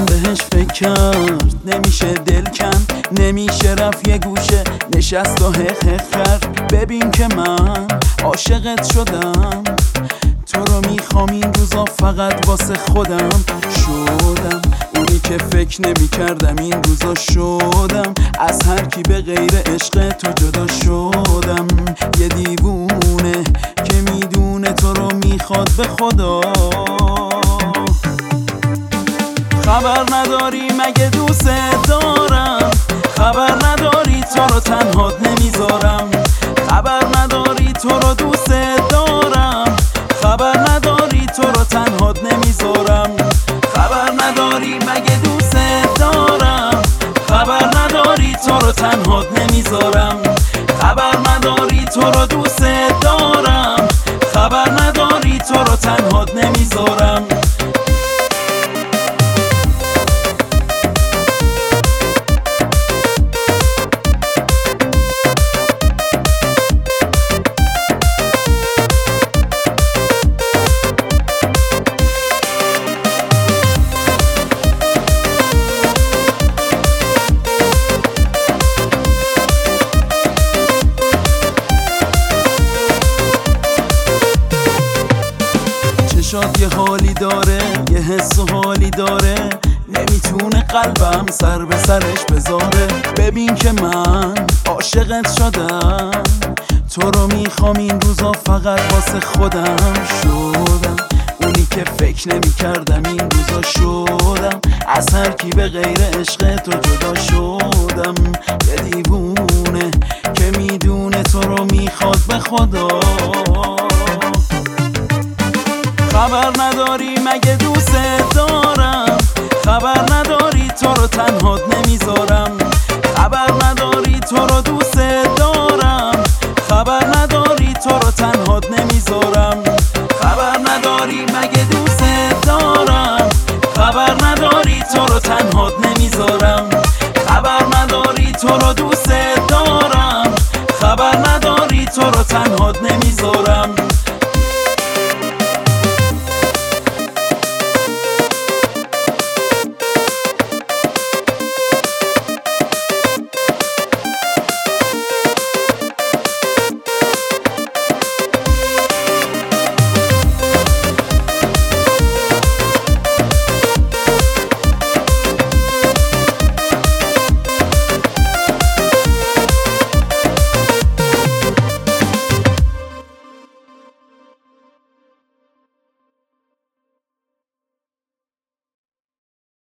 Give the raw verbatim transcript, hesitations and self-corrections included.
دلم بهش فکر کرد، نمیشه دل کن، نمیشه رفت یه گوشه نشست و حق حق کرد. ببین که من عاشقت شدم، تو رو میخوام این روزا فقط واسه خودم. شدم اونی که فکر نمی کردم این روزا شدم، از هر کی به غیر عشق تو جدا شدم. یه دیوونه که میدونه تو رو میخواد به خدا. خبر نداری مگه دوست دارم، خبر نداری تو رو تنهات نمیذارم. خبر نداری تو رو دوست دارم، خبر نداری تو رو تنهات نمیذارم. خبر نداری مگه دوست دارم، خبر نداری تو رو تنهات نمیذارم. خبر نداری تو رو دوست دارم، خبر نداری تو رو تنهات نمیذارم. شاد یه حالی داره، یه حس و حالی داره، نمیتونه قلبم سر به سرش بذاره. ببین که من عاشقت شدم، تو رو میخوام این روزا فقط واسه خودم. شدم اونی که فکر نمی کردم این روزا شدم، از هر کی به غیر عشق تو جدا شدم. یه دیوونه که میدونه تو رو میخواد به خدا. خبر نداری مگه دوست دارم، خبر نداری تو رو تنهات نمیذارم. خبر نداری تو رو دوست دارم، خبر نداری تو رو تنهات نمیذارم. خبر نداری مگه دوست دارم، خبر نداری تو رو تنهات نمیذارم. خبر نداری تو رو دوست دارم، خبر نداری تو رو تنهات نمیذارم.